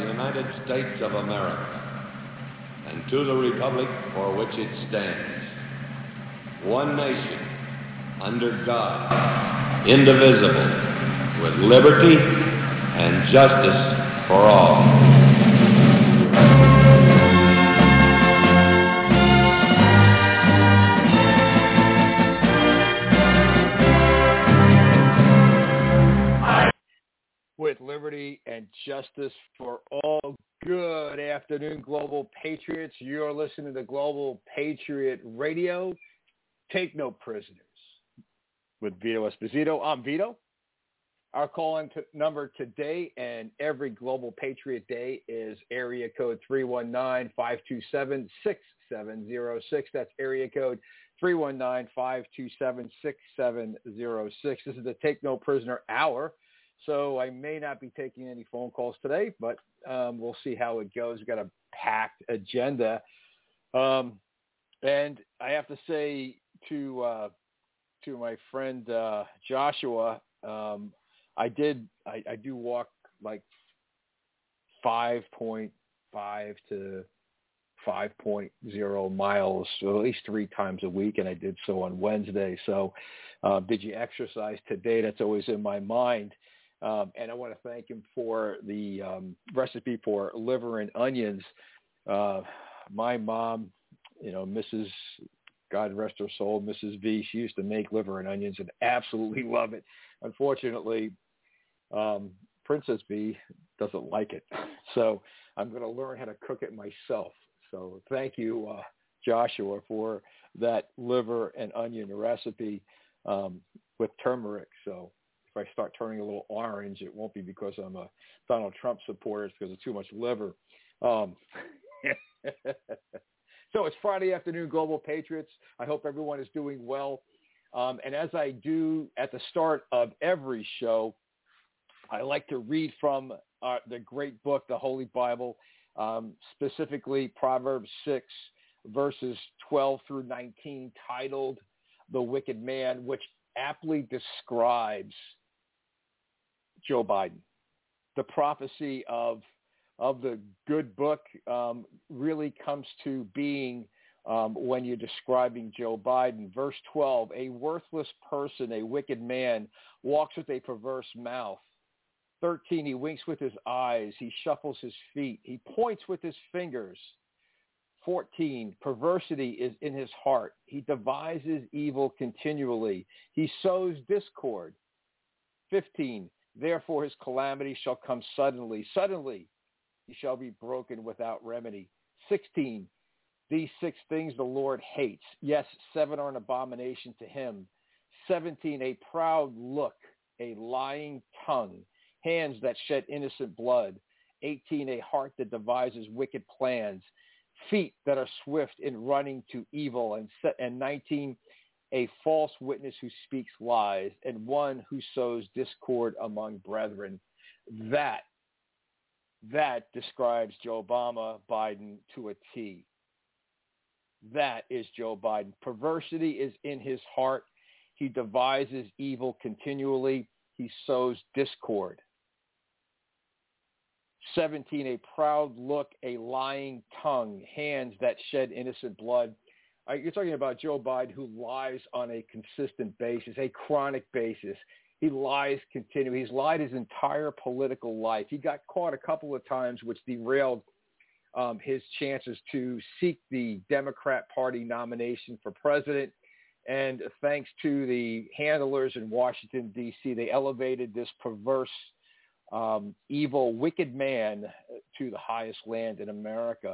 the United States of America, and to the republic for which it stands, one nation, under God, indivisible, with liberty and justice for all. With liberty and justice for all. Good afternoon, Global Patriots. You're listening to Global Patriot Radio. Take no prisoners. With Vito Esposito. I'm Vito. Our call-in number today and every Global Patriot Day is area code 319-527-6706. That's area code 319-527-6706. This is the Take No Prisoner Hour. So I may not be taking any phone calls today, but we'll see how it goes. We've got a packed agenda. And I have to say to my friend Joshua, I do walk like 5.5 to 5.0 miles, so at least 3 times a week, and I did so on Wednesday. So did you exercise today? That's always in my mind. And I want to thank him for the recipe for liver and onions. My mom, Mrs. God rest her soul, Mrs. V, she used to make liver and onions and absolutely love it. Unfortunately, Princess V doesn't like it. So I'm going to learn how to cook it myself. So thank you, Joshua, for that liver and onion recipe with turmeric. So if I start turning a little orange, it won't be because I'm a Donald Trump supporter. It's because of too much liver. So it's Friday afternoon, Global Patriots. I hope everyone is doing well. And as I do at the start of every show, I like to read from the great book, the Holy Bible, specifically Proverbs 6, verses 12 through 19, titled The Wicked Man, which aptly describes Joe Biden. The prophecy of the good book really comes to being when you're describing Joe Biden. Verse 12, a worthless person, a wicked man, walks with a perverse mouth. 13, he winks with his eyes. He shuffles his feet. He points with his fingers. 14, perversity is in his heart. He devises evil continually. He sows discord. 15, therefore his calamity shall come suddenly. Suddenly he shall be broken without remedy. 16, these 6 things the Lord hates. Yes, 7 are an abomination to him. 17, a proud look, a lying tongue, hands that shed innocent blood. 18, a heart that devises wicked plans, feet that are swift in running to evil. And 19, a false witness who speaks lies, and one who sows discord among brethren. That describes Joe Biden to a T. That is Joe Biden. Perversity is in his heart. He devises evil continually. He sows discord. 17, a proud look, a lying tongue, hands that shed innocent blood. You're talking about Joe Biden, who lies on a consistent basis, a chronic basis. He lies continually. He's lied his entire political life. He got caught a couple of times, which derailed his chances to seek the Democrat Party nomination for president. And thanks to the handlers in Washington, D.C., they elevated this perverse, evil, wicked man to the highest land in America.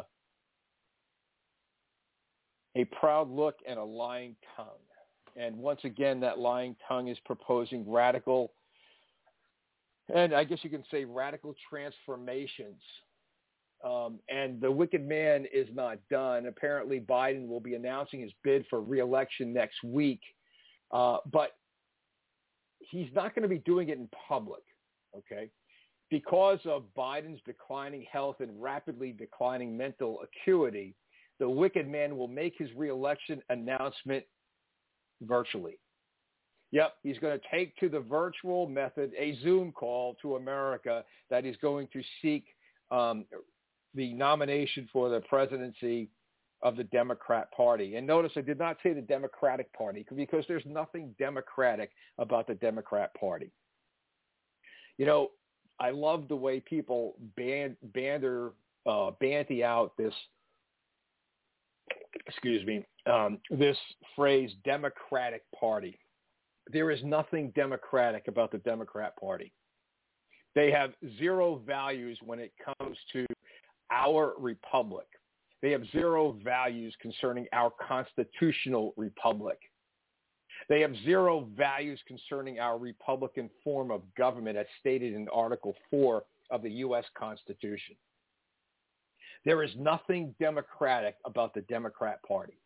A proud look and a lying tongue. And once again, that lying tongue is proposing radical, and I guess you can say radical transformations. And the wicked man is not done. Apparently, Biden will be announcing his bid for re-election next week, but he's not going to be doing it in public, okay? Because of Biden's declining health and rapidly declining mental acuity, the wicked man will make his re-election announcement virtually. Yep, he's going to take to the virtual method a Zoom call to America that he's going to seek the nomination for the presidency of the Democrat Party. And notice I did not say the Democratic Party because there's nothing democratic about the Democrat Party. You know, I love the way people bandy out this, this phrase, Democratic Party. There is nothing democratic about the Democrat Party. They have zero values when it comes to our republic. They have zero values concerning our constitutional republic. They have zero values concerning our Republican form of government as stated in Article 4 of the U.S. Constitution. There is nothing democratic about the Democrat Party.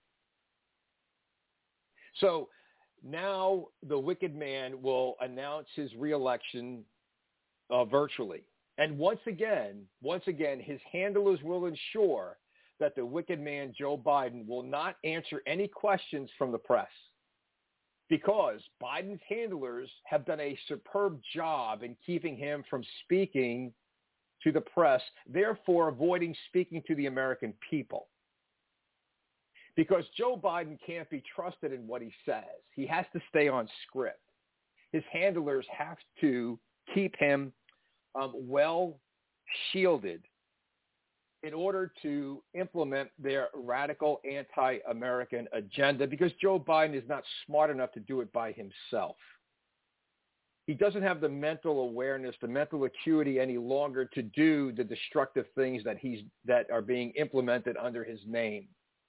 So now the wicked man will announce his reelection virtually. And once again, his handlers will ensure that the wicked man, Joe Biden, will not answer any questions from the press because Biden's handlers have done a superb job in keeping him from speaking to the press, therefore avoiding speaking to the American people. Because Joe Biden can't be trusted in what he says. He has to stay on script. His handlers have to keep him well shielded in order to implement their radical anti-American agenda because Joe Biden is not smart enough to do it by himself. He doesn't have the mental awareness, the mental acuity any longer to do the destructive things that are being implemented under his name.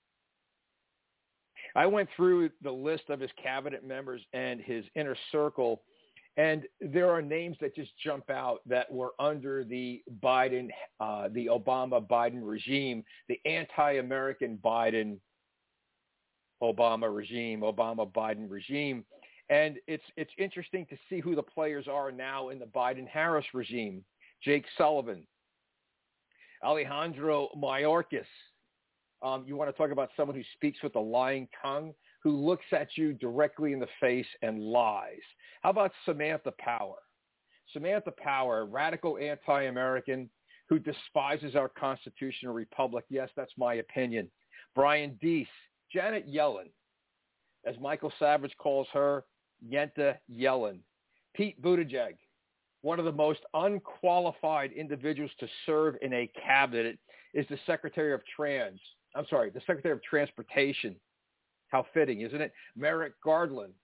I went through the list of his cabinet members and his inner circle, and there are names that just jump out that were under the Obama-Biden regime, the anti-American Obama-Biden regime. And it's interesting to see who the players are now in the Biden-Harris regime. Jake Sullivan, Alejandro Mayorkas. You want to talk about someone who speaks with a lying tongue, who looks at you directly in the face and lies. How about Samantha Power? Samantha Power, radical anti-American who despises our constitutional republic. Yes, that's my opinion. Brian Deese, Janet Yellen, as Michael Savage calls her, Yenta Yellen. Pete Buttigieg, one of the most unqualified individuals to serve in a cabinet, is the Secretary of Transportation. How fitting, isn't it? Merrick Garland.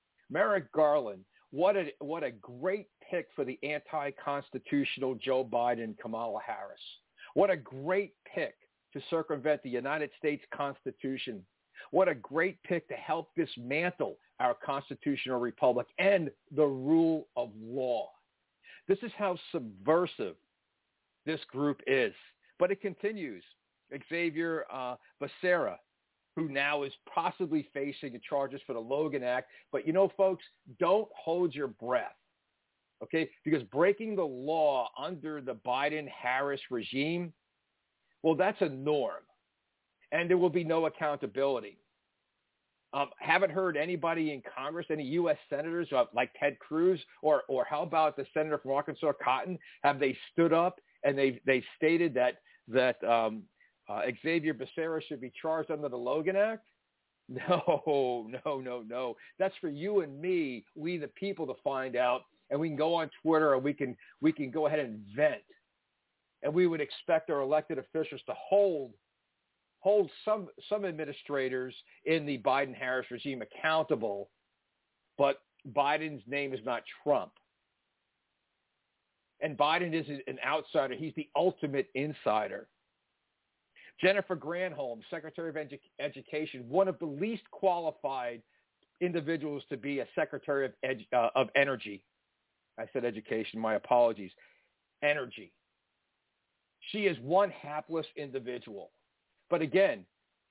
What a great pick for the anti-constitutional Joe Biden, Kamala Harris. What a great pick to circumvent the United States Constitution. What a great pick to help dismantle our constitutional republic and the rule of law. This is how subversive this group is. But it continues. Xavier Becerra, who now is possibly facing charges for the Logan Act. But, you know, folks, don't hold your breath, okay? Because breaking the law under the Biden-Harris regime, well, that's a norm. And there will be no accountability. Haven't heard anybody in Congress, any U.S. senators like Ted Cruz, or how about the senator from Arkansas, Cotton? Have they stood up and they've stated that Xavier Becerra should be charged under the Logan Act? No. That's for you and me, we the people, to find out, and we can go on Twitter, or we can go ahead and vent. And we would expect our elected officials to hold some administrators in the Biden-Harris regime accountable, but Biden's name is not Trump. And Biden is an outsider. He's the ultimate insider. Jennifer Granholm, Secretary of Education, one of the least qualified individuals to be a Secretary of Energy. I said education, my apologies. Energy. She is one hapless individual. But again,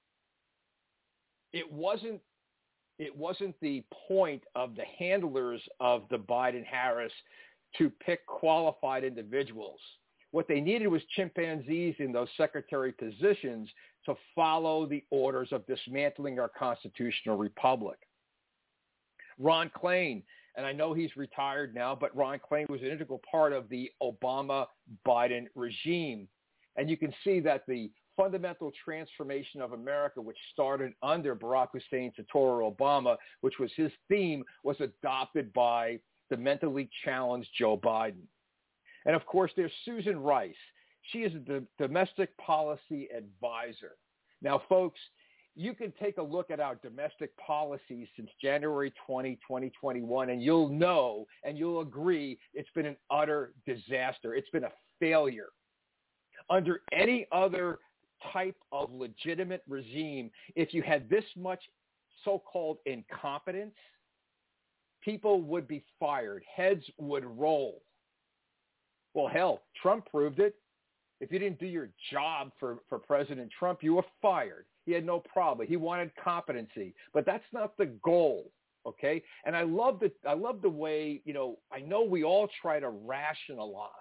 it wasn't the point of the handlers of the Biden-Harris to pick qualified individuals. What they needed was chimpanzees in those secretary positions to follow the orders of dismantling our constitutional republic. Ron Klain, And I know he's retired now, but Ron Klain was an integral part of the Obama-Biden regime. And you can see that the fundamental transformation of America, which started under Barack Hussein Soetoro Obama, which was his theme, was adopted by the mentally challenged Joe Biden. And of course, there's Susan Rice. She is the domestic policy advisor. Now, folks, you can take a look at our domestic policies since January 20, 2021, and you'll know and you'll agree it's been an utter disaster. It's been a failure. Under any other type of legitimate regime, if you had this much so-called incompetence, people would be fired. Heads would roll. Well, hell, Trump proved it. If you didn't do your job for President Trump, you were fired. He had no problem. He wanted competency, but that's not the goal, okay? And I love the way, you know, I know we all try to rationalize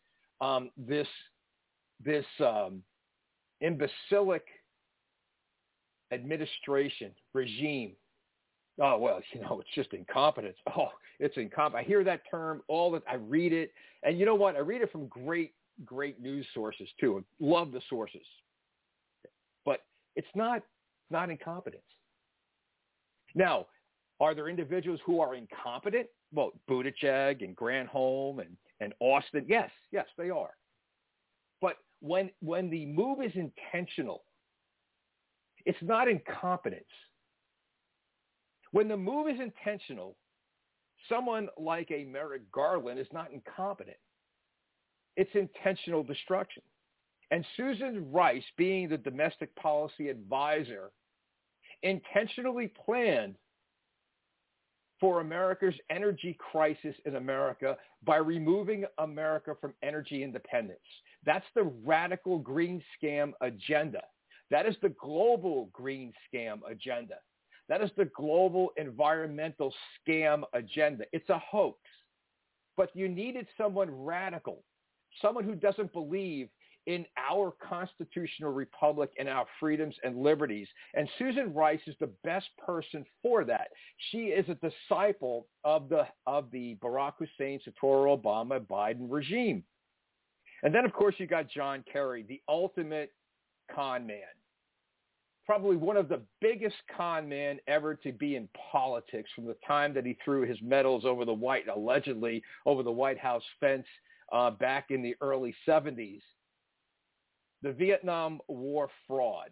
this imbecilic administration regime. Oh, well, you know, it's just incompetence. Oh, it's incompetent. I hear that term I read it. And you know what? I read it from great news sources too. I love the sources. But it's not incompetence. Now, are there individuals who are incompetent? Well, Buttigieg and Granholm and Austin. Yes, they are. But when the move is intentional, it's not incompetence. When the move is intentional, someone like a Merrick Garland is not incompetent. It's intentional destruction. And Susan Rice, being the domestic policy advisor, intentionally planned for America's energy crisis in America by removing America from energy independence. That's the radical green scam agenda. That is the global green scam agenda. That is the global environmental scam agenda. It's a hoax. But you needed someone radical, someone who doesn't believe in our constitutional republic and our freedoms and liberties. And Susan Rice is the best person for that. She is a disciple of the Barack Hussein Soetoro Obama Biden regime. And then, of course, you got John Kerry, the ultimate con man. Probably one of the biggest con men ever to be in politics, from the time that he threw his medals allegedly over the White House fence back in the early 70s. The Vietnam War fraud,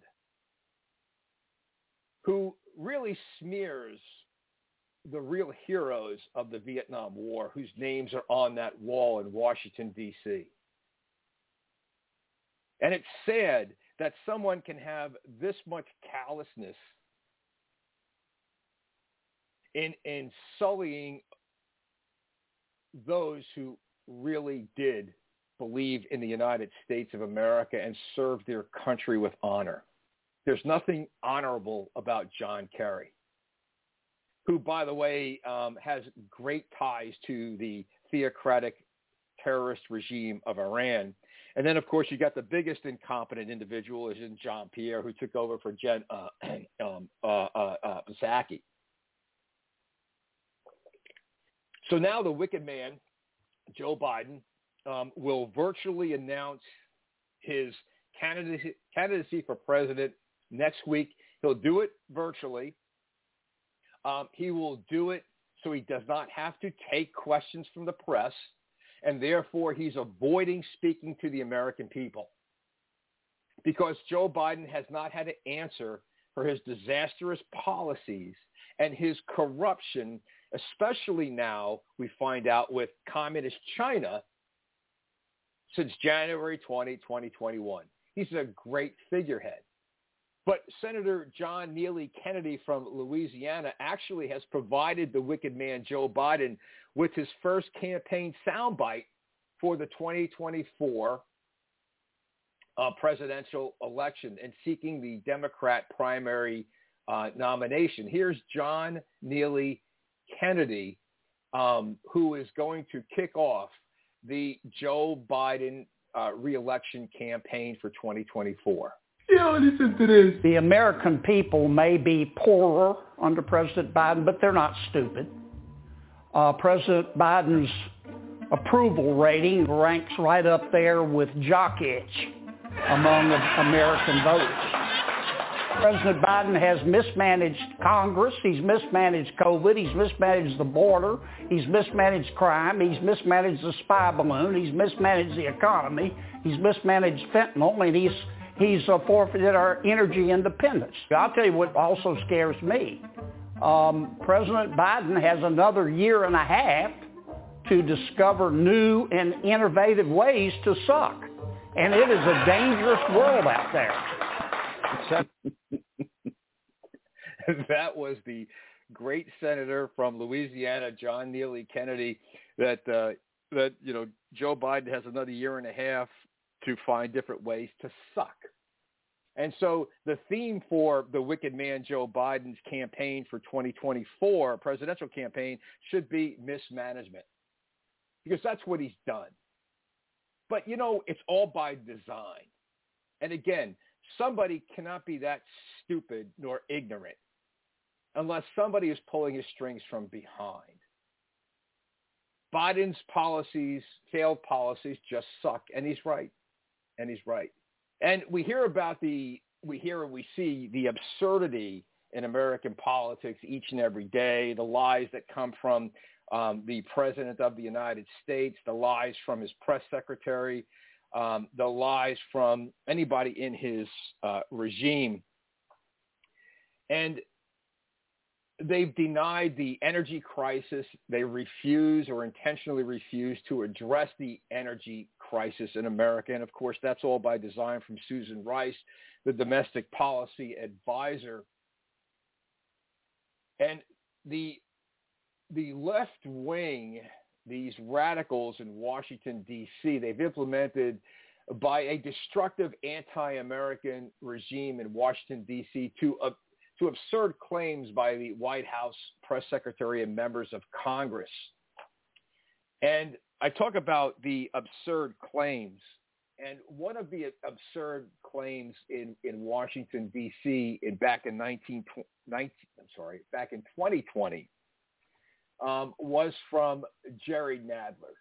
who really smears the real heroes of the Vietnam War, whose names are on that wall in Washington, D.C. And it's sad that someone can have this much callousness in sullying those who really did believe in the United States of America and serve their country with honor. There's nothing honorable about John Kerry, who, by the way, has great ties to the theocratic terrorist regime of Iran. And then, of course, you got the biggest incompetent individual is in Jean Pierre, who took over for Jen Psaki. So now the wicked man, Joe Biden, will virtually announce his candidacy for president next week. He'll do it virtually. He will do it so he does not have to take questions from the press, and therefore he's avoiding speaking to the American people, because Joe Biden has not had to answer for his disastrous policies and his corruption, especially now we find out with communist China, since January 20, 2021. He's a great figurehead. But Senator John Neely Kennedy from Louisiana actually has provided the wicked man Joe Biden with his first campaign soundbite for the 2024 presidential election and seeking the Democrat primary nomination. Here's John Neely Kennedy, who is going to kick off the Joe Biden re-election campaign for 2024. Yo, listen to this. The American people may be poorer under President Biden, but they're not stupid. President Biden's approval rating ranks right up there with jock itch among American voters. President Biden has mismanaged Congress, he's mismanaged COVID, he's mismanaged the border, he's mismanaged crime, he's mismanaged the spy balloon, he's mismanaged the economy, he's mismanaged fentanyl, and he's forfeited our energy independence. I'll tell you what also scares me. President Biden has another year and a half to discover new and innovative ways to suck. And it is a dangerous world out there. That was the great senator from Louisiana, John Neely Kennedy, that Joe Biden has another year and a half to find different ways to suck. And so the theme for the wicked man Joe Biden's campaign for 2024, presidential campaign, should be mismanagement, because that's what he's done. But, it's all by design. And again, somebody cannot be that stupid nor ignorant unless somebody is pulling his strings from behind. Biden's policies, failed policies, just suck. And he's right. And we hear and we see the absurdity in American politics each and every day, the lies that come from the President of the United States, the lies from his press secretary, the lies from anybody in his regime. And they've denied the energy crisis. They refuse or intentionally refuse to address the energy crisis in America. And, of course, that's all by design from Susan Rice, the domestic policy advisor. And the left wing, these radicals in Washington, D.C., they've implemented by a destructive anti-American regime in Washington, D.C., to absurd claims by the White House press secretary and members of Congress. And I talk about the absurd claims. And one of the absurd claims in Washington, D.C. back in 2020 was from Jerry Nadler.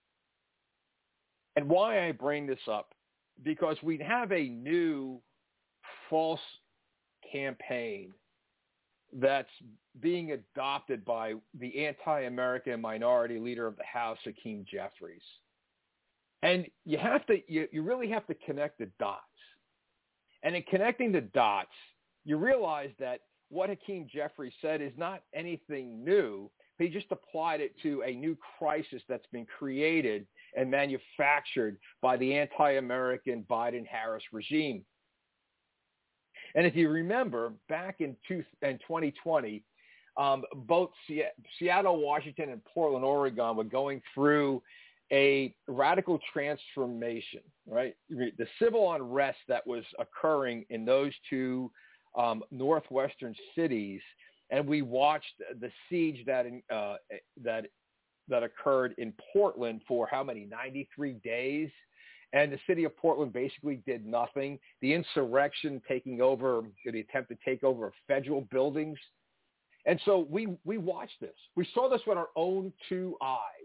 And why I bring this up, because we have a new false campaign that's being adopted by the anti-American minority leader of the House, Hakeem Jeffries. And you really have to connect the dots. And in connecting the dots, you realize that what Hakeem Jeffries said is not anything new. He just applied it to a new crisis that's been created and manufactured by the anti-American Biden-Harris regime. And if you remember, back in 2020, both Seattle, Washington, and Portland, Oregon were going through a radical transformation, right? The civil unrest that was occurring in those two northwestern cities, and we watched the siege that occurred in Portland for how many? 93 days. And the city of Portland basically did nothing. The insurrection taking over, the attempt to take over federal buildings. And so we watched this. We saw this with our own two eyes.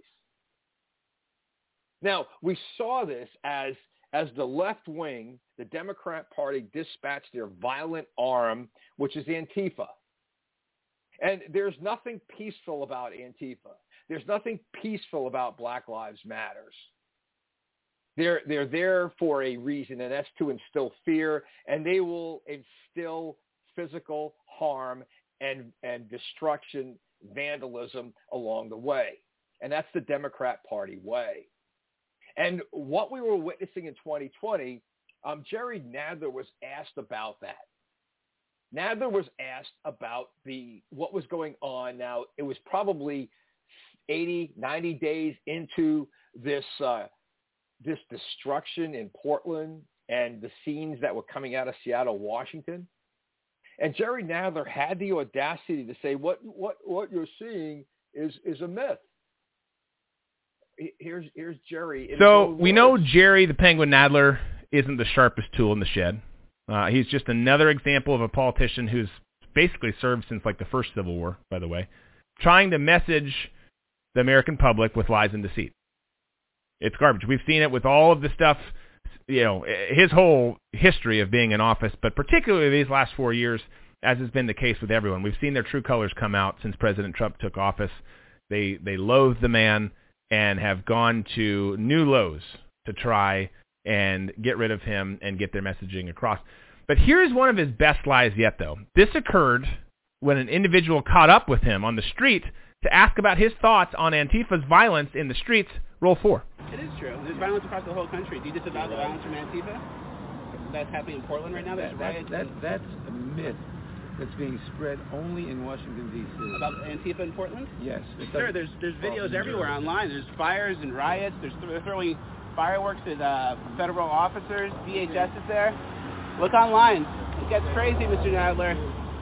Now, we saw this as the left wing, the Democrat Party, dispatched their violent arm, which is Antifa. And there's nothing peaceful about Antifa. There's nothing peaceful about Black Lives Matters. They're there for a reason, and that's to instill fear, and they will instill physical harm and destruction, vandalism along the way. And that's the Democrat Party way. And what we were witnessing in 2020, Jerry Nadler was asked about that. Nadler was asked about what was going on. Now, it was probably 80, 90 days into this destruction in Portland and the scenes that were coming out of Seattle, Washington. And Jerry Nadler had the audacity to say, what you're seeing is a myth. Here's Jerry. So we know Jerry the Penguin Nadler isn't the sharpest tool in the shed. He's just another example of a politician who's basically served since like the first Civil War, by the way, trying to message the American public with lies and deceit. It's garbage. We've seen it with all of the stuff, his whole history of being in office, but particularly these last 4 years, as has been the case with everyone. We've seen their true colors come out since President Trump took office. They loathe the man and have gone to new lows to try and get rid of him and get their messaging across. But here's one of his best lies yet, though. This occurred when an individual caught up with him on the street to ask about his thoughts on Antifa's violence in the streets. Roll 4. It is true. There's violence across the whole country. Do you disavow the violence from Antifa? That's happening in Portland right now? There's riots. That's a myth that's being spread only in Washington, D.C. About Antifa in Portland? Yes. Sure, there's videos everywhere online. There's fires and riots. They're throwing fireworks at federal officers. DHS is there. Look online. It gets crazy, Mr. Nadler.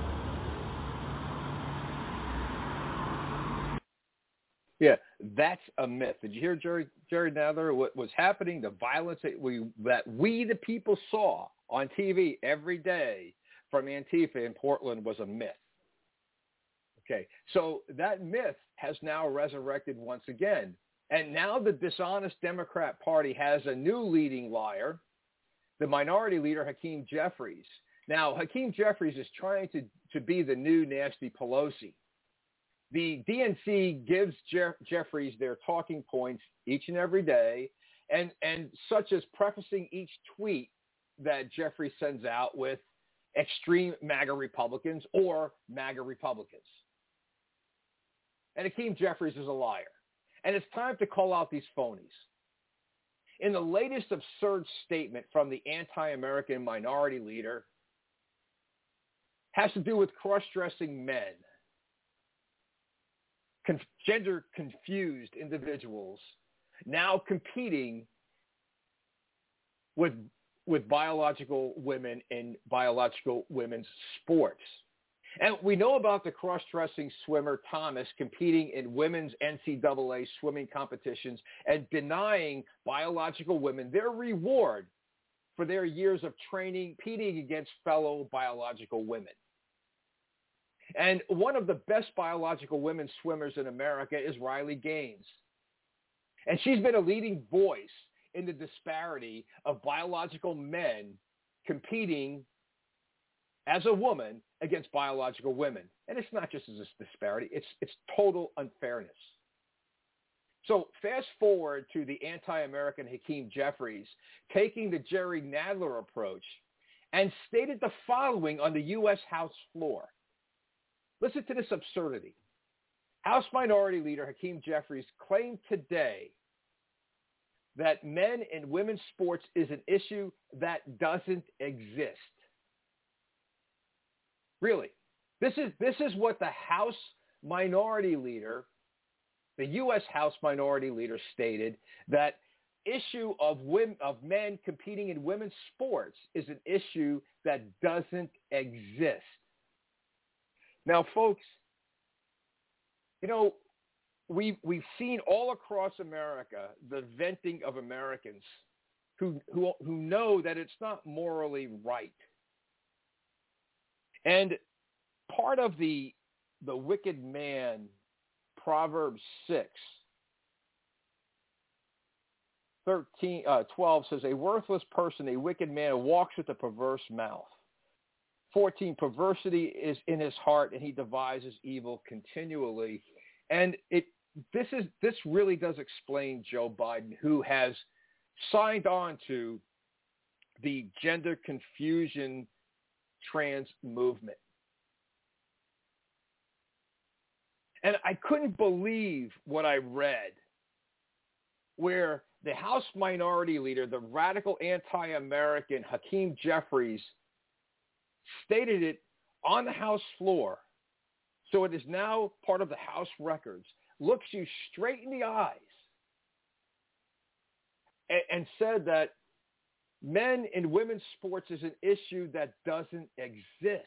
Yeah, that's a myth. Did you hear Jerry Nadler? What was happening, the violence that we the people saw on TV every day from Antifa in Portland was a myth. Okay, so that myth has now resurrected once again. And now the dishonest Democrat Party has a new leading liar, the minority leader, Hakeem Jeffries. Now, Hakeem Jeffries is trying to be the new Nancy Pelosi. The DNC gives Jeffries their talking points each and every day, and such as prefacing each tweet that Jeffries sends out with extreme MAGA Republicans or MAGA Republicans. And Hakeem Jeffries is a liar. And it's time to call out these phonies. In the latest absurd statement from the anti-American minority leader, has to do with cross-dressing men, gender-confused individuals now competing with biological women in biological women's sports. And we know about the cross-dressing swimmer Thomas competing in women's NCAA swimming competitions and denying biological women their reward for their years of training, competing against fellow biological women. And one of the best biological women swimmers in America is Riley Gaines. And she's been a leading voice in the disparity of biological men competing as a woman against biological women. And it's not just as a disparity, it's total unfairness. So fast forward to the anti-American Hakeem Jeffries taking the Jerry Nadler approach and stated the following on the U.S. House floor. Listen to this absurdity. House Minority Leader Hakeem Jeffries claimed today that men and women's sports is an issue that doesn't exist. Really. This is what the House Minority Leader, the U.S. House Minority Leader stated, that issue of men competing in women's sports is an issue that doesn't exist. Now, folks, we've seen all across America the venting of Americans who know that it's not morally right. And part of the wicked man, Proverbs 6:12 says, a worthless person, a wicked man, walks with a perverse mouth. 14, perversity is in his heart, and he devises evil continually. And this really does explain Joe Biden, who has signed on to the gender confusion trans movement. And I couldn't believe what I read, where the House Minority Leader, the radical anti-American Hakeem Jeffries, stated it on the House floor. So it is now part of the House records, looks you straight in the eyes and said that men and women's sports is an issue that doesn't exist.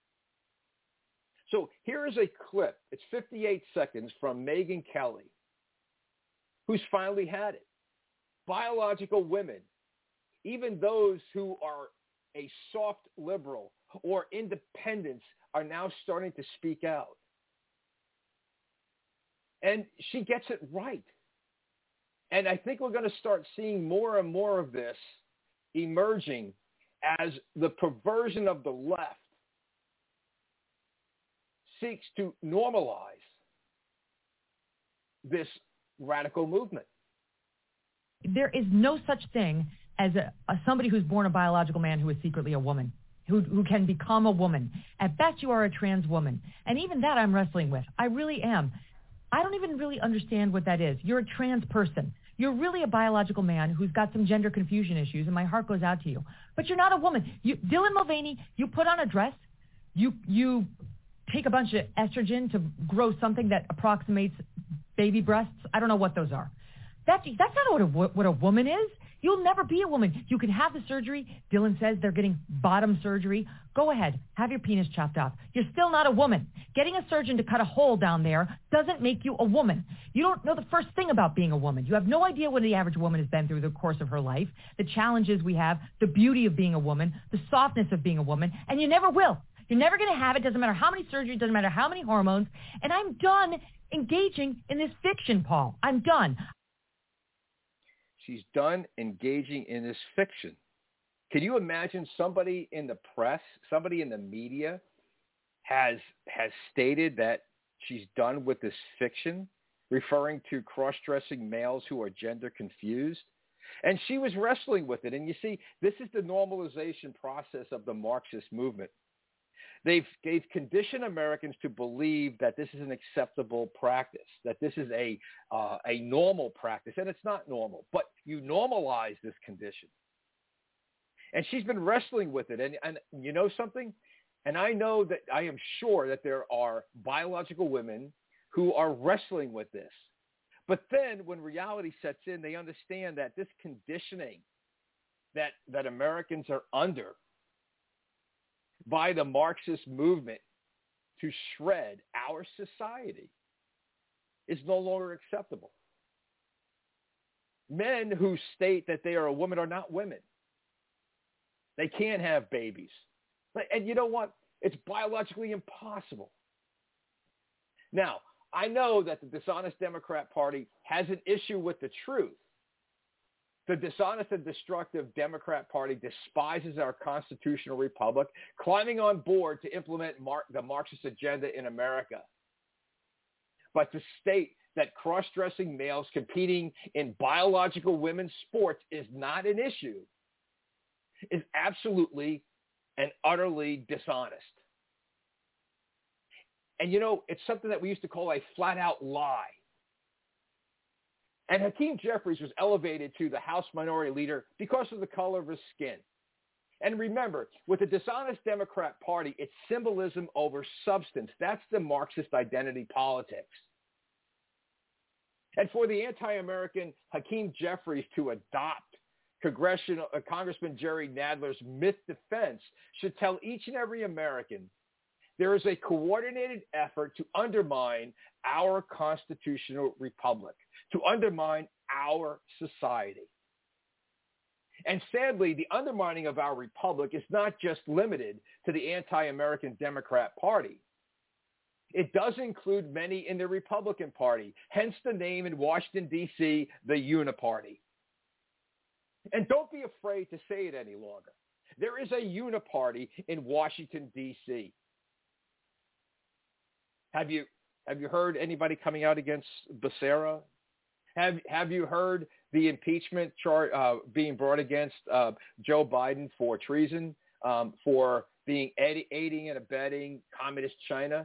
So here is a clip. It's 58 seconds from Megyn Kelly, who's finally had it. Biological women, even those who are a soft liberal or independents, are now starting to speak out. And she gets it right. And I think we're going to start seeing more and more of this emerging as the perversion of the left seeks to normalize this radical movement. There is no such thing as somebody who's born a biological man who is secretly a woman, who can become a woman. At best, you are a trans woman. And even that I'm wrestling with. I really am. I don't even really understand what that is. You're a trans person. You're really a biological man who's got some gender confusion issues, and my heart goes out to you. But you're not a woman. Dylan Mulvaney, you put on a dress. You take a bunch of estrogen to grow something that approximates baby breasts. I don't know what those are. That's not what a woman is. You'll never be a woman. You can have the surgery. Dylan says they're getting bottom surgery. Go ahead. Have your penis chopped off. You're still not a woman. Getting a surgeon to cut a hole down there doesn't make you a woman. You don't know the first thing about being a woman. You have no idea what the average woman has been through the course of her life, the challenges we have, the beauty of being a woman, the softness of being a woman, and you never will. You're never going to have it. Doesn't matter how many surgeries, doesn't matter how many hormones. And I'm done engaging in this fiction, Paul. I'm done. She's done engaging in this fiction. Can you imagine somebody in the press, somebody in the media has stated that she's done with this fiction, referring to cross-dressing males who are gender confused? And she was wrestling with it. And you see, this is the normalization process of the Marxist movement. They've conditioned Americans to believe that this is an acceptable practice, that this is a normal practice, and it's not normal. But you normalize this condition. And she's been wrestling with it. And you know something? And I know that I am sure that there are biological women who are wrestling with this. But then when reality sets in, they understand that this conditioning that Americans are under by the Marxist movement to shred our society is no longer acceptable. Men who state that they are a woman are not women. They can't have babies. And you know what? It's biologically impossible. Now, I know that the dishonest Democrat Party has an issue with the truth. The dishonest and destructive Democrat Party despises our constitutional republic, climbing on board to implement the Marxist agenda in America. But to state that cross-dressing males competing in biological women's sports is not an issue is absolutely and utterly dishonest. And, you know, it's something that we used to call a flat-out lie. And Hakeem Jeffries was elevated to the House Minority Leader because of the color of his skin. And remember, with the dishonest Democrat Party, it's symbolism over substance. That's the Marxist identity politics. And for the anti-American Hakeem Jeffries to adopt Congressman Jerry Nadler's myth defense should tell each and every American there is a coordinated effort to undermine our constitutional republic, to undermine our society. And sadly, the undermining of our republic is not just limited to the anti-American Democrat Party. It does include many in the Republican Party, hence the name in Washington, D.C., the Uniparty. And don't be afraid to say it any longer. There is a Uniparty in Washington, D.C. Have you heard anybody coming out against Becerra? Have you heard the impeachment charge being brought against Joe Biden for treason, for being aiding and abetting communist China,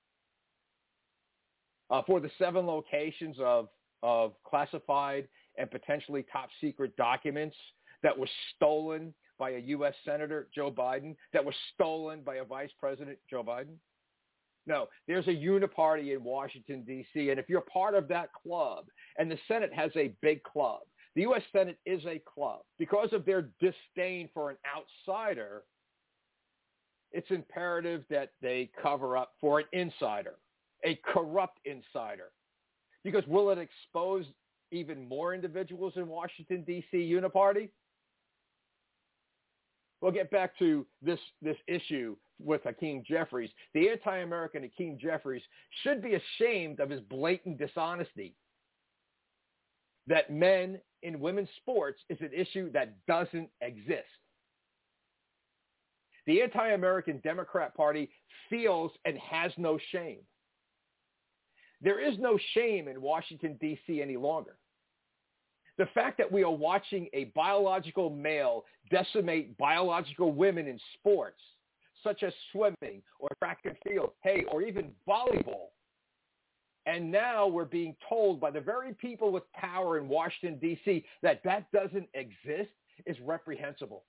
for the 7 locations of classified and potentially top secret documents that were stolen by a U.S. Senator, Joe Biden, that were stolen by a Vice President, Joe Biden? No, there's a uniparty in Washington, D.C., and if you're part of that club, and the Senate has a big club, the U.S. Senate is a club. Because of their disdain for an outsider, it's imperative that they cover up for an insider, a corrupt insider. Because will it expose even more individuals in Washington, D.C. uniparty? We'll get back to this issue with Hakeem Jeffries, the anti-American Hakeem Jeffries should be ashamed of his blatant dishonesty that men in women's sports is an issue that doesn't exist. The anti-American Democrat Party feels and has no shame. There is no shame in Washington, D.C. any longer. The fact that we are watching a biological male decimate biological women in sports, such as swimming or track and field, or even volleyball, and now we're being told by the very people with power in Washington, D.C. that doesn't exist is reprehensible.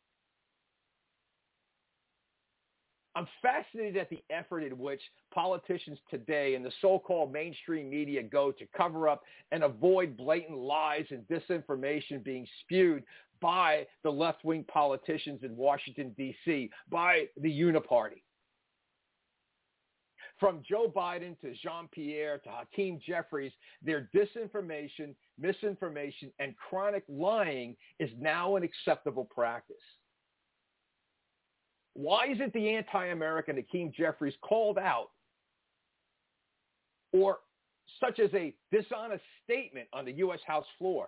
I'm fascinated at the effort in which politicians today and the so-called mainstream media go to cover up and avoid blatant lies and disinformation being spewed by the left-wing politicians in Washington, D.C., by the Uniparty. From Joe Biden to Jean-Pierre to Hakeem Jeffries, their disinformation, misinformation, and chronic lying is now an acceptable practice. Why isn't the anti-American Hakeem Jeffries called out, or such as a dishonest statement on the U.S. House floor?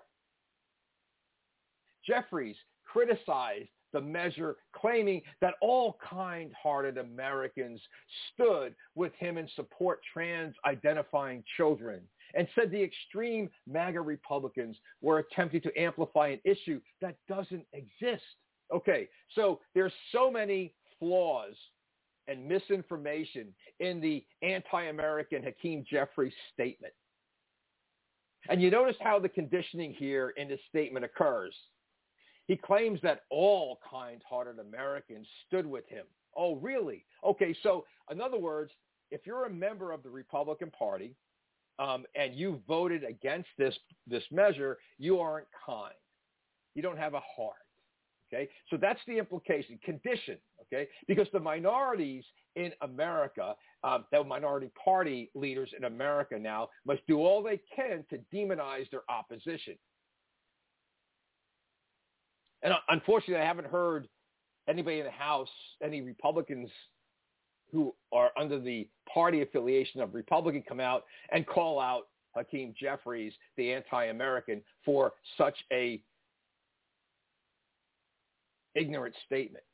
Jeffries criticized the measure, claiming that all kind-hearted Americans stood with him and support trans-identifying children, and said the extreme MAGA Republicans were attempting to amplify an issue that doesn't exist. Okay, so there's so many flaws and misinformation in the anti-American Hakeem Jeffries statement. And you notice how the conditioning here in this statement occurs. He claims that all kind-hearted Americans stood with him. Oh, really? Okay, so in other words, if you're a member of the Republican Party and you voted against this measure, you aren't kind. You don't have a heart. Okay, so that's the implication, condition, okay, because the minorities in America, the minority party leaders in America now must do all they can to demonize their opposition. And unfortunately, I haven't heard anybody in the House, any Republicans who are under the party affiliation of Republican, come out and call out Hakeem Jeffries, the anti-American, for such a ignorant statement.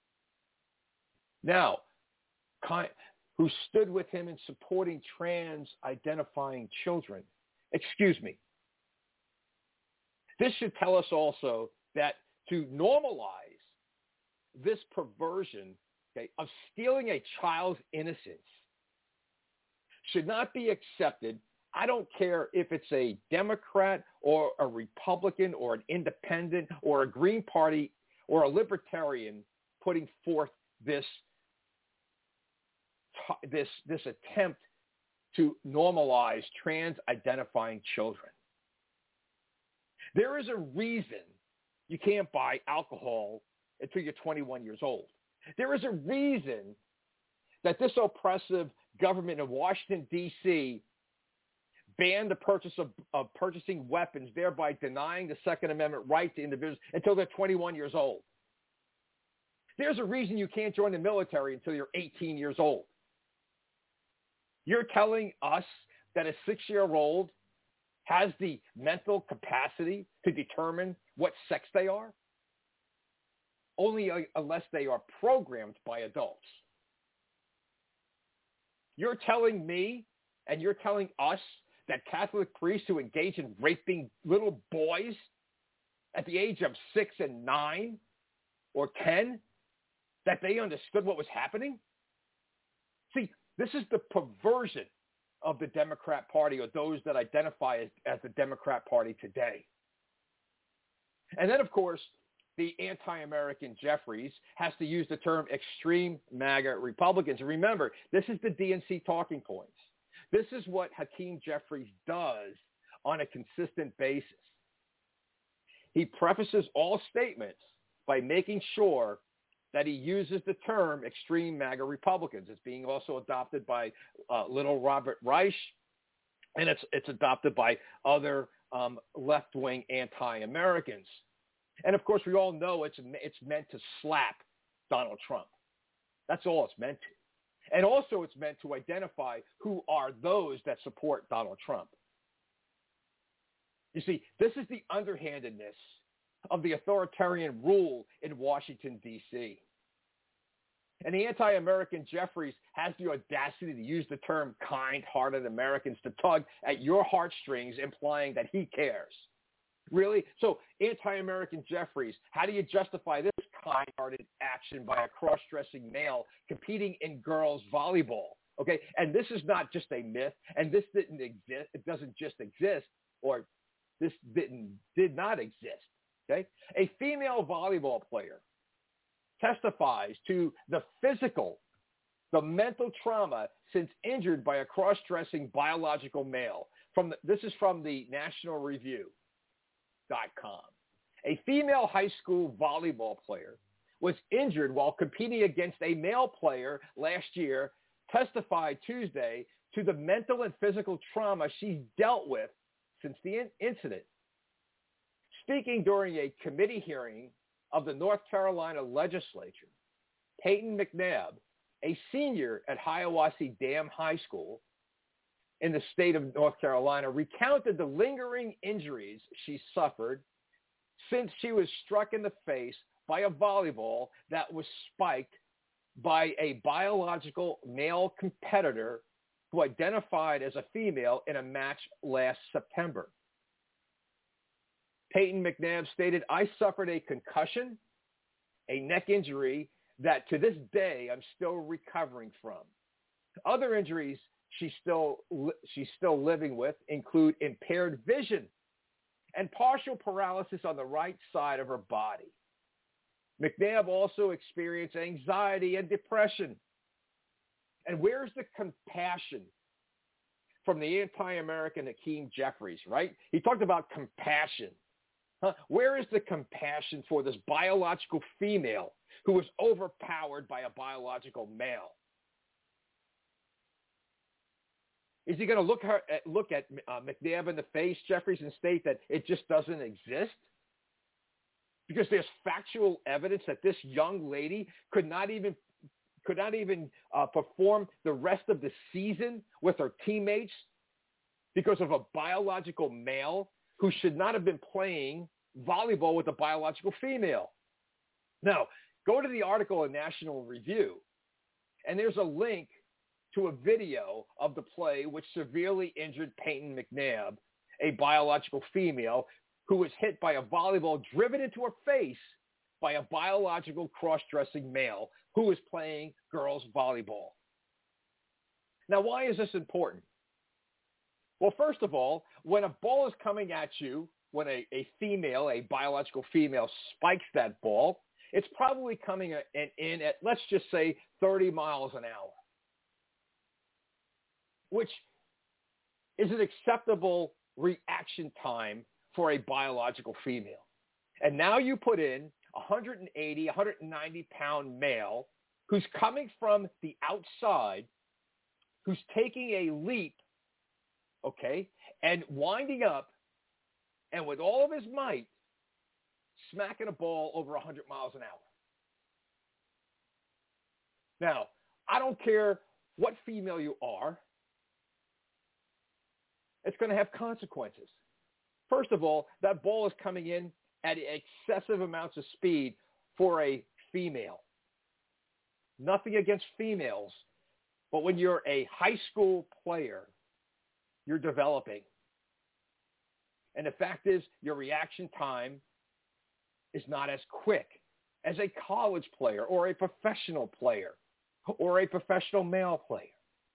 Now, who stood with him in supporting trans-identifying children. Excuse me. This should tell us also that to normalize this perversion, okay, of stealing a child's innocence should not be accepted. I don't care if it's a Democrat or a Republican or an independent or a Green Party or a libertarian putting forth this attempt to normalize trans-identifying children. There is a reason you can't buy alcohol until you're 21 years old. There is a reason that this oppressive government in Washington, D.C. banned the purchase of purchasing weapons, thereby denying the Second Amendment right to individuals until they're 21 years old. There's a reason you can't join the military until you're 18 years old. You're telling us that a 6-year-old has the mental capacity to determine what sex they are? Only unless they are programmed by adults. You're telling me and you're telling us that Catholic priests who engage in raping little boys at the age of 6 and 9 or 10, that they understood what was happening? See, this is the perversion of the Democrat Party, or those that identify as the Democrat Party today. And then, of course, the anti-American Jeffries has to use the term extreme MAGA Republicans. And remember, this is the DNC talking points. This is what Hakeem Jeffries does on a consistent basis. He prefaces all statements by making sure that he uses the term extreme MAGA Republicans. It's being also adopted by little Robert Reich, and it's adopted by other left-wing anti-Americans. And, of course, we all know it's meant to slap Donald Trump. That's all it's meant to. And also it's meant to identify who are those that support Donald Trump. You see, this is the underhandedness of the authoritarian rule in Washington, D.C. And the anti-American Jeffries has the audacity to use the term kind-hearted Americans to tug at your heartstrings, implying that he cares. Really? So anti-American Jeffries, how do you justify this kind-hearted action by a cross-dressing male competing in girls volleyball? Okay, and this is not just a myth, and this didn't exist. It doesn't just exist, or this did not exist. Okay, a female volleyball player testifies to the mental trauma since injured by a cross-dressing biological male. This is from the National Review.com. A female high school volleyball player was injured while competing against a male player last year, testified Tuesday to the mental and physical trauma she's dealt with since the incident. Speaking during a committee hearing of the North Carolina legislature, Peyton McNabb, a senior at Hiawassee Dam High School in the state of North Carolina, recounted the lingering injuries she suffered since she was struck in the face by a volleyball that was spiked by a biological male competitor who identified as a female in a match last September. Peyton McNabb stated, "I suffered a concussion, a neck injury that to this day I'm still recovering from. Other injuries she's still living with include impaired vision and partial paralysis on the right side of her body. McNabb also experienced anxiety and depression. And where's the compassion from the anti-American Hakeem Jeffries, right? He talked about compassion. Where is the compassion for this biological female who was overpowered by a biological male? Is he going to look at McNabb in the face, Jeffries, and state that it just doesn't exist? Because there's factual evidence that this young lady could not even perform the rest of the season with her teammates because of a biological male who should not have been playing volleyball with a biological female. Now, go to the article in National Review, and there's a link to a video of the play which severely injured Peyton McNabb, a biological female who was hit by a volleyball driven into her face by a biological cross-dressing male who was playing girls volleyball. Now, why is this important? Well, first of all, when a ball is coming at you, when a biological female spikes that ball, it's probably coming in at, let's just say, 30 miles an hour, which is an acceptable reaction time for a biological female. And now you put in 180, 190-pound male who's coming from the outside, who's taking a leap, okay, and winding up, and with all of his might, smacking a ball over 100 miles an hour. Now, I don't care what female you are, it's going to have consequences. First of all, that ball is coming in at excessive amounts of speed for a female. Nothing against females, but when you're a high school player, you're developing. And the fact is, your reaction time is not as quick as a college player or a professional player or a professional male player.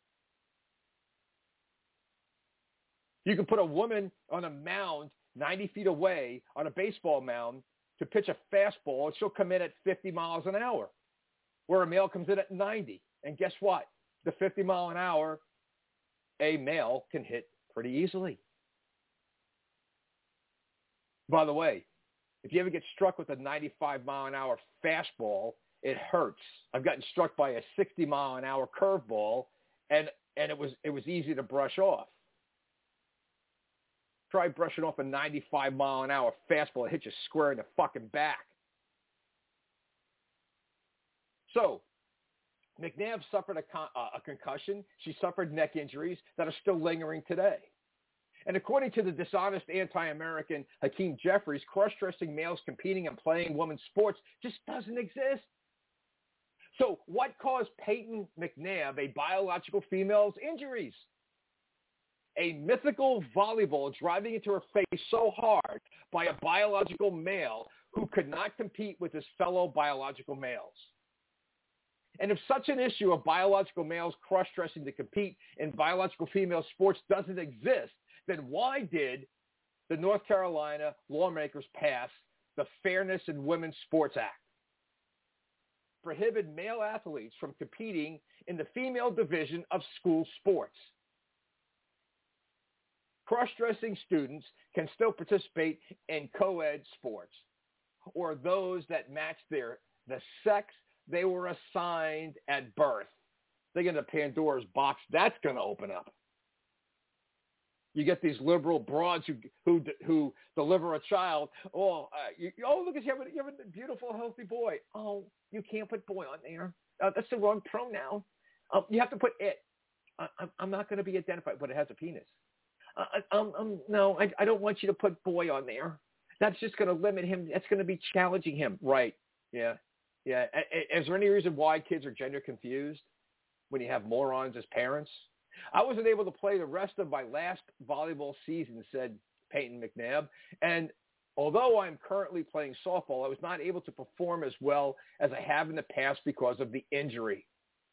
You can put a woman on a mound 90 feet away on a baseball mound to pitch a fastball, and she'll come in at 50 miles an hour, where a male comes in at 90. And guess what? The 50 mile an hour, a male can hit pretty easily. By the way, if you ever get struck with a 95 mile an hour fastball, it hurts. I've gotten struck by a 60 mile an hour curveball, and it was easy to brush off. Try brushing off a 95 mile an hour fastball. It hits you square in the fucking back. So McNabb suffered a concussion. She suffered neck injuries that are still lingering today. And according to the dishonest anti-American Hakeem Jeffries, cross-dressing males competing and playing women's sports just doesn't exist. So what caused Peyton McNabb, a biological female's injuries? A mythical volleyball driving into her face so hard by a biological male who could not compete with his fellow biological males. And if such an issue of biological males cross-dressing to compete in biological female sports doesn't exist, then why did the North Carolina lawmakers pass the Fairness in Women's Sports Act? Prohibit male athletes from competing in the female division of school sports. Cross-dressing students can still participate in co-ed sports or those that match the sex they were assigned at birth. Think of the Pandora's box that's going to open up. You get these liberal broads who deliver a child. Look at you have a beautiful, healthy boy. Oh, you can't put boy on there. That's the wrong pronoun. You have to put it. I'm not going to be identified, but it has a penis. No, I don't want you to put boy on there. That's just going to limit him. That's going to be challenging him. Right. Yeah. Yeah. Is there any reason why kids are gender confused when you have morons as parents? I wasn't able to play the rest of my last volleyball season, said Peyton McNabb. And although I'm currently playing softball, I was not able to perform as well as I have in the past because of the injury.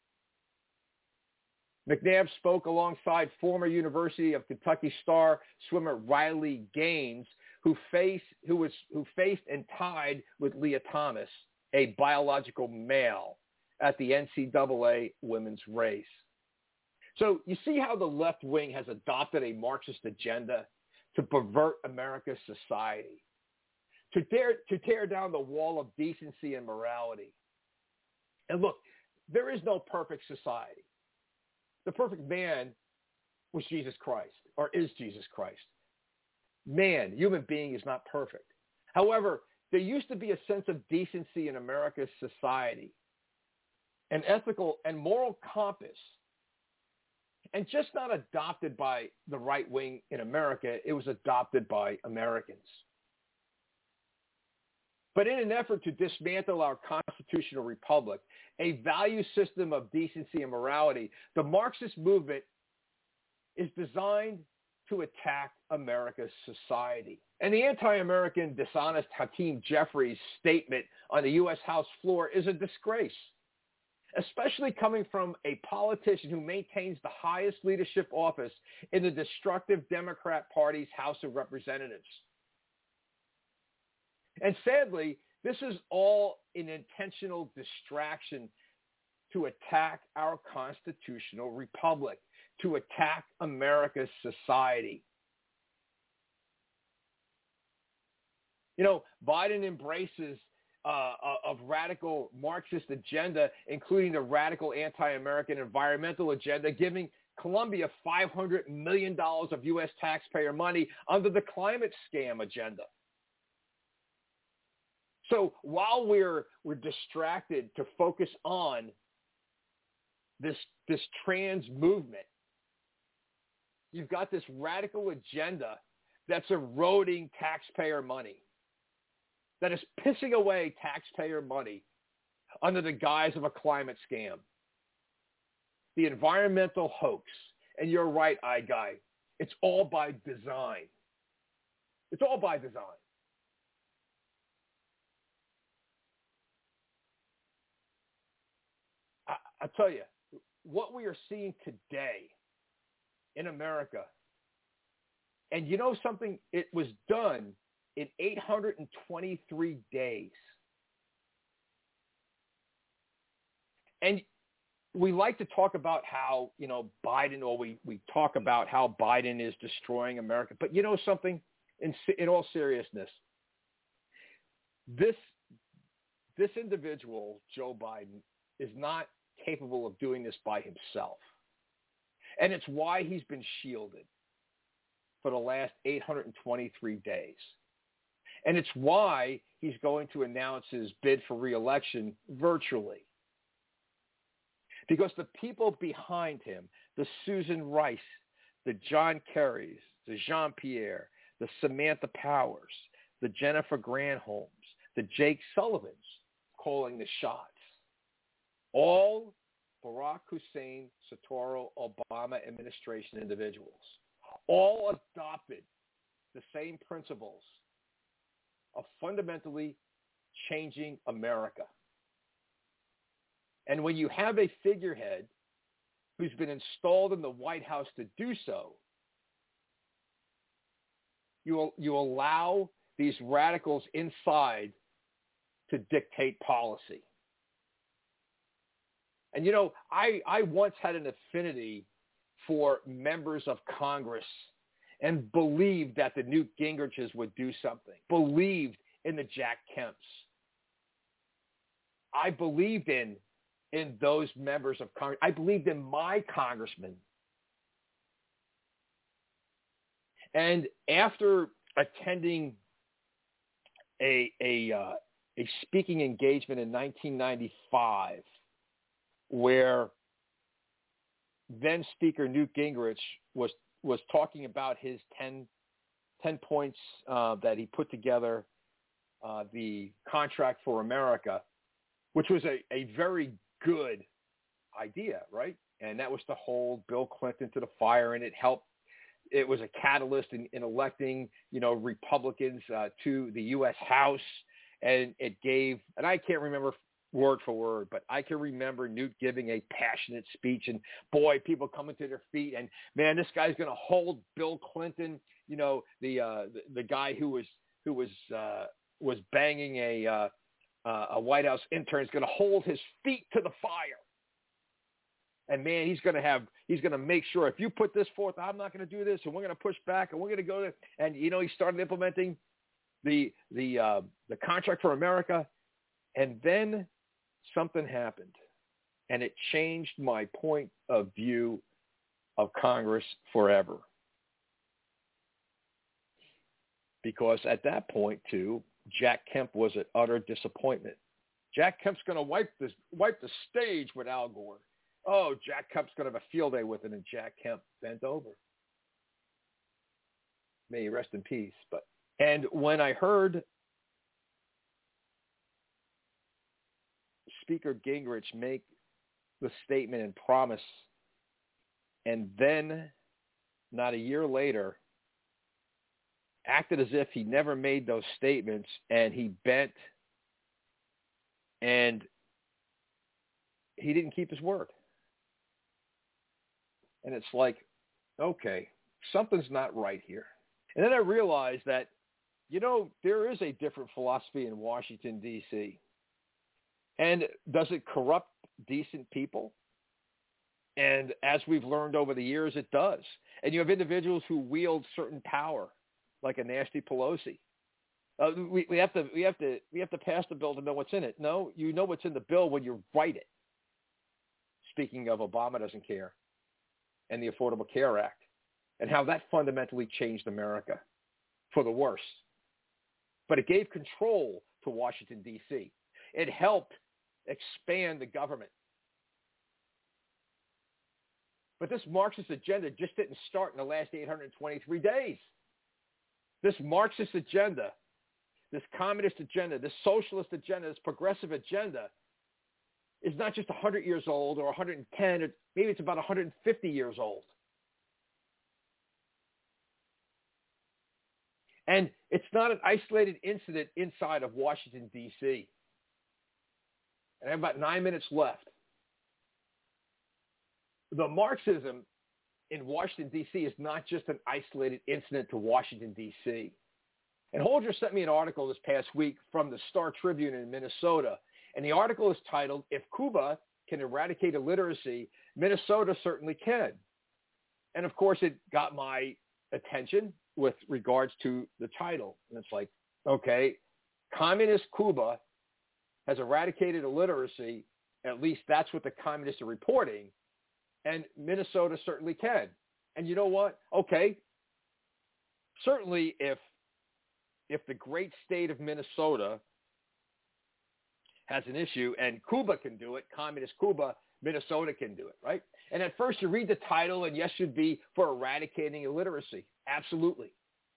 McNabb spoke alongside former University of Kentucky star swimmer Riley Gaines, who faced and tied with Leah Thomas, a biological male, at the NCAA women's race. So you see how the left wing has adopted a Marxist agenda to pervert America's society, to tear down the wall of decency and morality. And look, there is no perfect society. The perfect man was Jesus Christ, or is Jesus Christ. Man, human being, is not perfect. However, there used to be a sense of decency in America's society, an ethical and moral compass, and just not adopted by the right wing in America. It was adopted by Americans. But in an effort to dismantle our constitutional republic, a value system of decency and morality, the Marxist movement is designed to attack America's society. And the anti-American, dishonest Hakeem Jeffries' statement on the U.S. House floor is a disgrace, especially coming from a politician who maintains the highest leadership office in the destructive Democrat Party's House of Representatives. And sadly, this is all an intentional distraction to attack our constitutional republic, to attack America's society. You know, Biden embraces of radical Marxist agenda, including the radical anti-American environmental agenda, giving Colombia $500 million of U.S. taxpayer money under the climate scam agenda. So while we're distracted to focus on this trans movement, you've got this radical agenda that's eroding taxpayer money, that is pissing away taxpayer money under the guise of a climate scam, the environmental hoax. And you're right, iGuy. It's all by design. It's all by design. I tell you, what we are seeing today in America, and you know something, it was done in 823 days. And we like to talk about how, you know, Biden, or we talk about how Biden is destroying America. But you know something, in all seriousness, this individual, Joe Biden, is not capable of doing this by himself. And it's why he's been shielded for the last 823 days. And it's why he's going to announce his bid for re-election virtually. Because the people behind him, the Susan Rice, the John Kerrys, the Jean-Pierre, the Samantha Powers, the Jennifer Granholms, the Jake Sullivans calling the shots, all Barack Hussein, Sotoro, Obama administration individuals, all adopted the same principles of fundamentally changing America. And when you have a figurehead who's been installed in the White House to do so, you allow these radicals inside to dictate policy. And, you know, I once had an affinity for members of Congress and believed that the Newt Gingriches would do something, believed in the Jack Kemps. I believed in those members of Congress. I believed in my congressman. And after attending a speaking engagement in 1995, where then Speaker Newt Gingrich was talking about his 10 points that he put together, the Contract for America, which was a very good idea, right? And that was to hold Bill Clinton to the fire, and it helped. It was a catalyst in electing, you know, Republicans to the U.S. House, and it gave, and I can't remember word for word, but I can remember Newt giving a passionate speech, and boy, people coming to their feet, and man, this guy's going to hold Bill Clinton, you know, the guy who was banging a White House intern is going to hold his feet to the fire. And man, he's going to make sure if you put this forth, I'm not going to do this, and we're going to push back, and we're going to go to, and you know, he started implementing the Contract for America, and then something happened, and it changed my point of view of Congress forever. Because at that point, too, Jack Kemp was an utter disappointment. Jack Kemp's going to wipe the stage with Al Gore. Oh, Jack Kemp's going to have a field day with it, and Jack Kemp bent over. May he rest in peace. And when I heard Speaker Gingrich make the statement and promise, and then not a year later acted as if he never made those statements, and he bent and he didn't keep his word. And it's like, okay, something's not right here. And then I realized that, you know, there is a different philosophy in Washington, D.C. And does it corrupt decent people? And as we've learned over the years, it does. And you have individuals who wield certain power, like a nasty Pelosi. We have to pass the bill to know what's in it. No, you know what's in the bill when you write it. Speaking of, Obama doesn't care, and the Affordable Care Act, and how that fundamentally changed America for the worse. But it gave control to Washington, D.C. It helped expand the government. But this Marxist agenda just didn't start in the last 823 days. This Marxist agenda, this communist agenda, this socialist agenda, this progressive agenda is not just 100 years old or 110, or maybe it's about 150 years old. And it's not an isolated incident inside of Washington, D.C. And I have about 9 minutes left. The Marxism in Washington, D.C. is not just an isolated incident to Washington, D.C. And Holger sent me an article this past week from the Star Tribune in Minnesota. And the article is titled, "If Cuba Can Eradicate Illiteracy, Minnesota Certainly Can." And of course, it got my attention with regards to the title. And it's like, okay, communist Cuba has eradicated illiteracy. At least that's what the communists are reporting. And Minnesota certainly can. And you know what? Okay, certainly if the great state of Minnesota has an issue and Cuba can do it, communist Cuba, Minnesota can do it, right? And at first you read the title and yes, should be for eradicating illiteracy. Absolutely.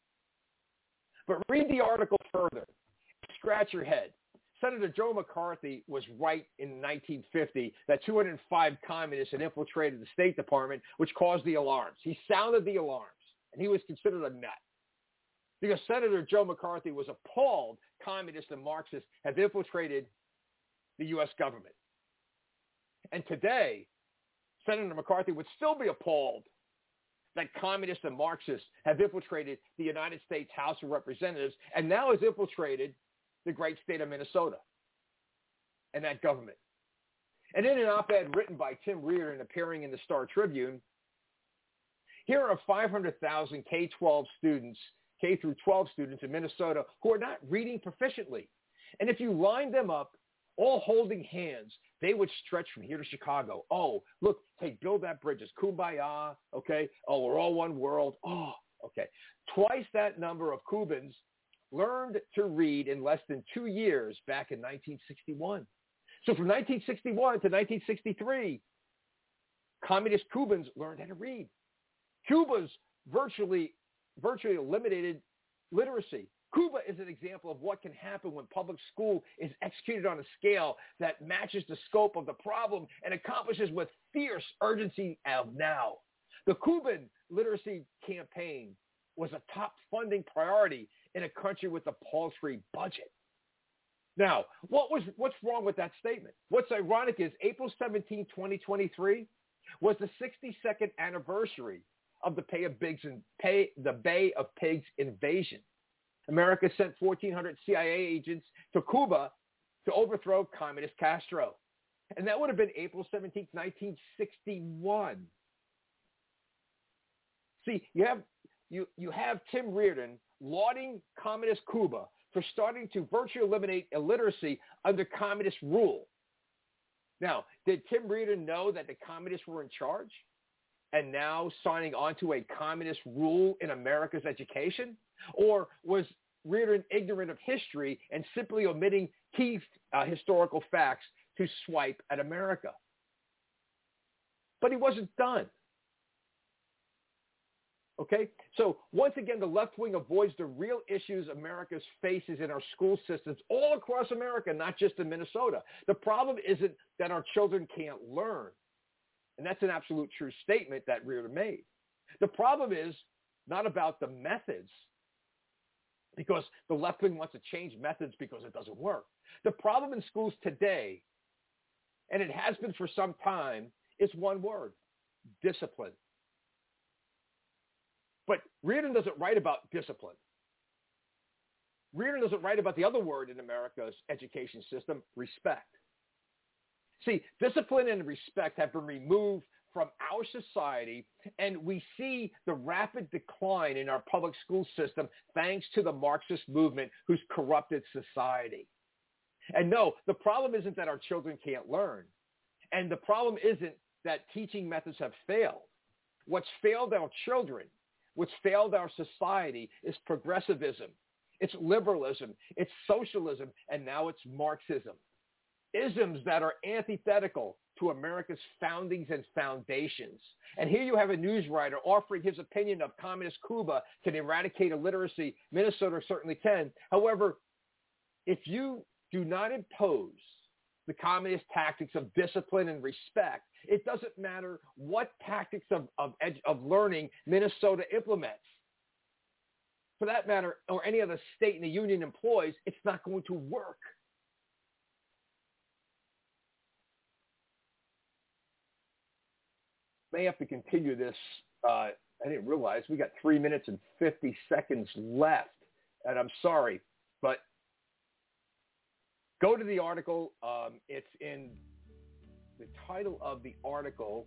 But read the article further. Scratch your head. Senator Joe McCarthy was right in 1950 that 205 communists had infiltrated the State Department, which caused the alarms. He sounded the alarms, and he was considered a nut. Because Senator Joe McCarthy was appalled communists and Marxists have infiltrated the U.S. government. And today, Senator McCarthy would still be appalled that communists and Marxists have infiltrated the United States House of Representatives and now has infiltrated the great state of Minnesota and that government. And in an op-ed written by Tim Reardon appearing in the Star Tribune, here are 500,000 K-12 students, K through 12 students in Minnesota who are not reading proficiently. And if you line them up, all holding hands, they would stretch from here to Chicago. Oh, look, hey, build that bridge. It's kumbaya, okay? Oh, we're all one world. Oh, okay. Twice that number of Cubans learned to read in less than 2 years back in 1961. So from 1961 to 1963, communist Cubans learned how to read. Cuba's virtually eliminated literacy. Cuba is an example of what can happen when public school is executed on a scale that matches the scope of the problem and accomplishes with fierce urgency of now. The Cuban literacy campaign was a top funding priority in a country with a paltry budget. Now, what's wrong with that statement? What's ironic is April 17, 2023 was the 62nd anniversary of the Bay of Pigs invasion. America sent 1,400 CIA agents to Cuba to overthrow communist Castro. And that would have been April 17, 1961. See, you have Tim Reardon lauding communist Cuba for starting to virtually eliminate illiteracy under communist rule. Now, did Tim Reardon know that the communists were in charge and now signing on to a communist rule in America's education? Or was Reardon ignorant of history and simply omitting key historical facts to swipe at America? But he wasn't done. Okay? So once again, the left wing avoids the real issues America faces in our school systems all across America, not just in Minnesota. The problem isn't that our children can't learn. And that's an absolute true statement that Reardon made. The problem is not about the methods, because the left wing wants to change methods because it doesn't work. The problem in schools today, and it has been for some time, is one word: discipline. But Reardon doesn't write about discipline. Reardon doesn't write about the other word in America's education system: respect. See, discipline and respect have been removed from our society, and we see the rapid decline in our public school system thanks to the Marxist movement who's corrupted society. And no, the problem isn't that our children can't learn. And the problem isn't that teaching methods have failed. What's failed our children, what's failed our society is progressivism. It's liberalism. It's socialism. And now it's Marxism. Isms that are antithetical to America's foundings and foundations. And here you have a news writer offering his opinion of communist Cuba can eradicate illiteracy. Minnesota certainly can. However, if you do not impose the communist tactics of discipline and respect, it doesn't matter what tactics of learning Minnesota implements. For that matter, or any other state in the union employs, it's not going to work. May have to continue this. I didn't realize we got 3 minutes and 50 seconds left, and I'm sorry, but go to the article. It's in the title of the article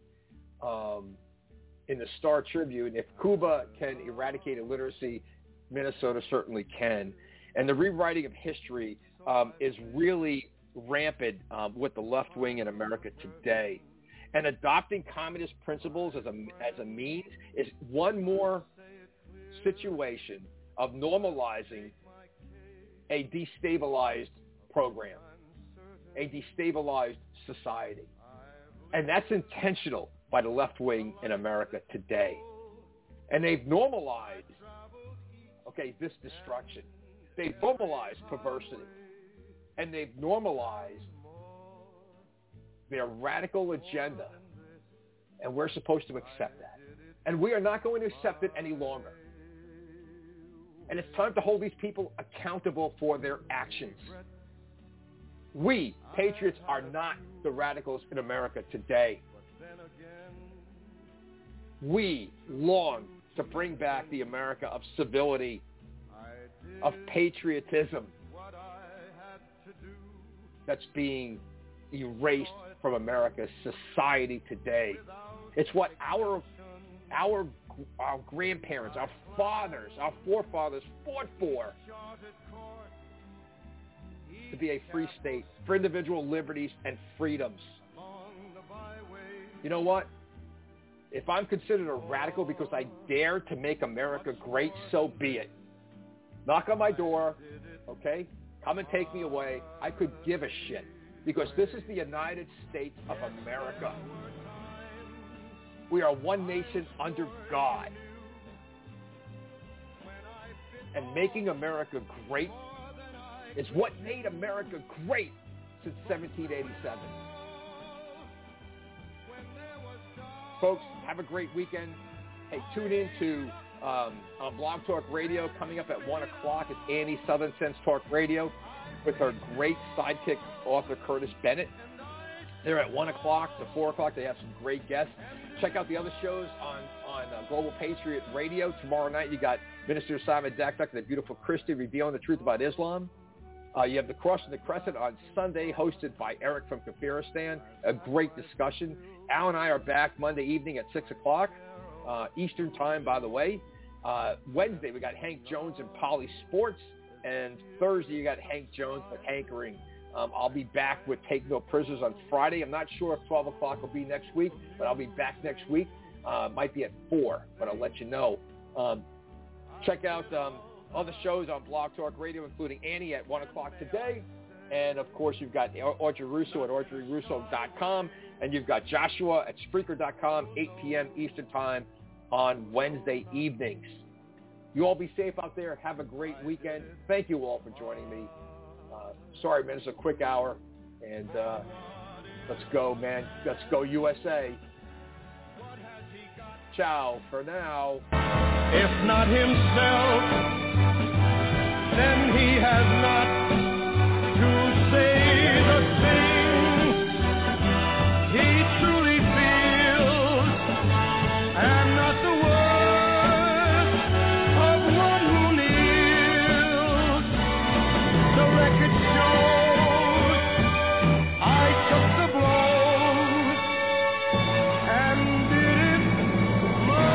in the Star Tribune. If Cuba can eradicate illiteracy, Minnesota certainly can. And the rewriting of history is really rampant with the left wing in America today. And adopting communist principles as a means is one more situation of normalizing a destabilized program, a destabilized society. And that's intentional by the left wing in America today. And they've normalized, this destruction. They've normalized perversity. And they've normalized their radical agenda. And we're supposed to accept that. And we are not going to accept it any longer. And it's time to hold these people accountable for their actions. We, patriots, are not the radicals in America today. We long to bring back the America of civility, of patriotism that's being erased from America's society today. It's what our grandparents, our fathers, our forefathers fought for. To be a free state, for individual liberties and freedoms. You know what? If I'm considered a radical because I dare to make America great, so be it. Knock on my door, okay? Come and take me away. I could give a shit because this is the United States of America. We are one nation under God. And making America great is what made America great since 1787. Folks, have a great weekend. Hey, tune in to on Blog Talk Radio. Coming up at 1 o'clock is Annie Southern Sense Talk Radio with her great sidekick, author Curtis Bennett. They're at 1 o'clock to 4 o'clock. They have some great guests. Check out the other shows on Global Patriot Radio. Tomorrow night you got Minister Simon Dakduk and the beautiful Christy revealing the truth about Islam. You have the Crossing the Crescent on Sunday, hosted by Eric from Kafiristan. A great discussion. Al and I are back Monday evening at 6 o'clock Eastern time, by the way. Wednesday, we got Hank Jones and Poly Sports. And Thursday, you got Hank Jones with Hankering. I'll be back with Take No Prisoners on Friday. I'm not sure if 12 o'clock will be next week, but I'll be back next week. Might be at 4, but I'll let you know. Check out other shows on Blog Talk Radio, including Annie at 1 o'clock today. And, of course, you've got Audrey Russo at audreyrusso.com. And you've got Joshua at Spreaker.com, 8 p.m. Eastern Time on Wednesday evenings. You all be safe out there. Have a great weekend. Thank you all for joining me. Sorry, man, it's a quick hour. And let's go, man. Let's go USA. Ciao for now. If not himself, then he has not to say the thing he truly feels, and not the words of one who kneels. The record shows I took the blows and did it my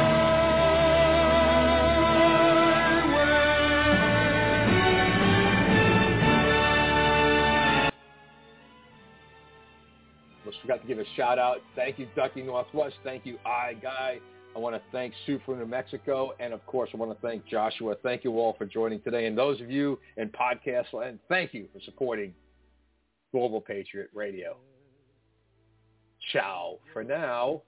Forgot to give a shout out. Thank you, Ducky Northwest. Thank you, Guy. I want to thank Sue from New Mexico. And, of course, I want to thank Joshua. Thank you all for joining today. And those of you in podcast land, thank you for supporting Global Patriot Radio. Ciao for now.